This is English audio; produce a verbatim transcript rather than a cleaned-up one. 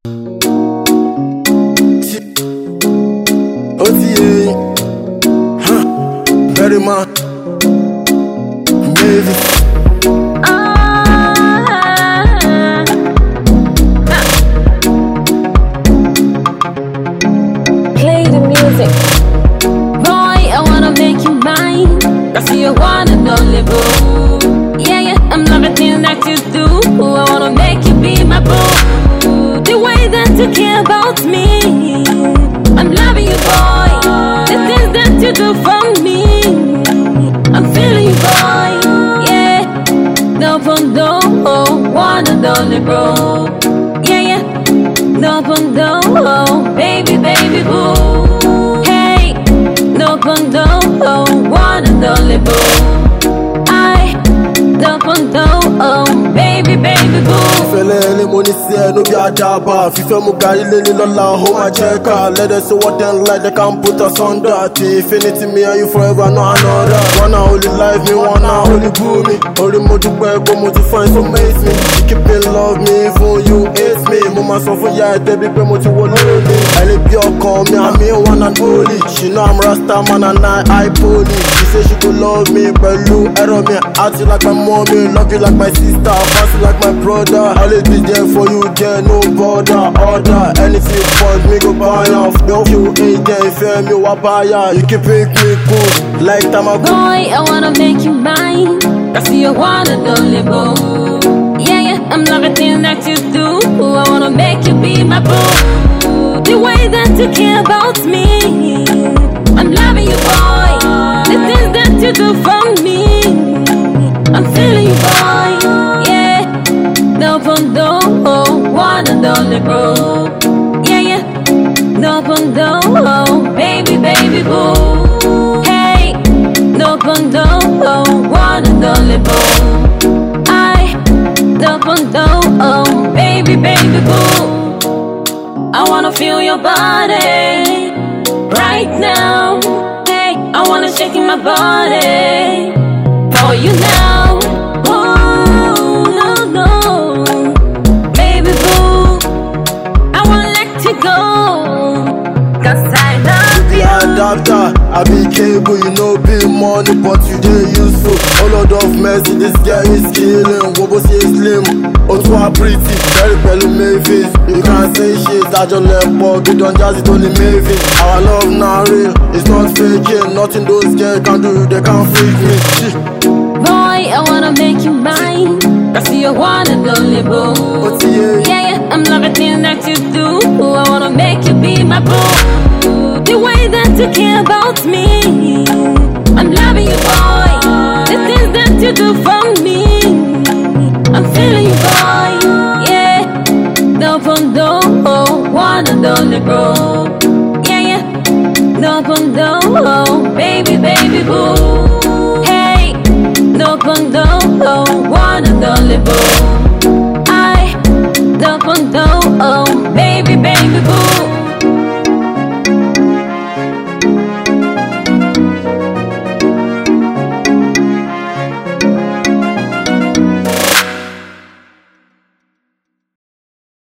O T A, huh? Very man, Mavis. Play the music. Boy, I wanna make you mine. Cause you're one and only boo. Yeah, yeah, I'm loving things that you do. I wanna make you be my boo. The way that you care about me, I'm loving you, boy. The things that you do for me, I'm feeling you, boy. Yeah, no from no, one and only bro. Yeah, yeah, no from no, baby, baby, boo. Hey, no from no, one and only boo. I, no from no, baby, baby, boo. Fele le money say no be a jabba. Fife mu gari lele lola hold my checker. Let us see what them like they can put us under. Infinity me and you forever no another. Wanna only life me, wanna only boo me. Only mo dupe go mo to find so amaze me. You keep it love me for you hate me. Mama so for ya baby pe mo to wole me. I live your call me and me one and only. She know I'm Rasta man and I I poly. She say she could love me but you error me. Act you like my mommy, love you like my sister, fast you like my brother. Always be there for you, there no border, order. Anything you want me go buy off. No you ain't there, fair me wa buy ya. You keep it me cool, like Tamago. Boy, I wanna make you mine. Cause you're one and only boo. Yeah, yeah, I'm loving things that you do. I wanna make you be my boo. The way that you care about me, I'm loving you, boy. The things that you do for me, I'm feeling you, boy. Yeah, no from no, one and only bro. Yeah, yeah, no from no, baby, baby, boo. Hey, no from no, one and only boo. I, no from no, baby, baby, boo. I wanna feel your body right now. Hey, I wanna shake in my body for you now. Oh, no, no, baby boo, I wanna let you go. Cause I love The you. adapter, I be cable, you know be money, but you dey useful. A lot of mercy, this guy is killing. Wobo say slim, Otwa pretty, very belly Mavis. You can't say shit, I just left bug, you don't jazz it only Mavis. Our love not real, it's not faking. Nothing those girls can do, they can't freak me. Shit. Boy, I wanna make you mine. Cause you're one and only boo. O T A, Yeah, yeah, I'm loving things that you do. I wanna make you be my boo. The way that you care about me, I'm loving you, boy. The things that you do for me, I'm feeling you, boy. Yeah, no from no, one and only bro. Yeah, yeah, no from no, baby, baby.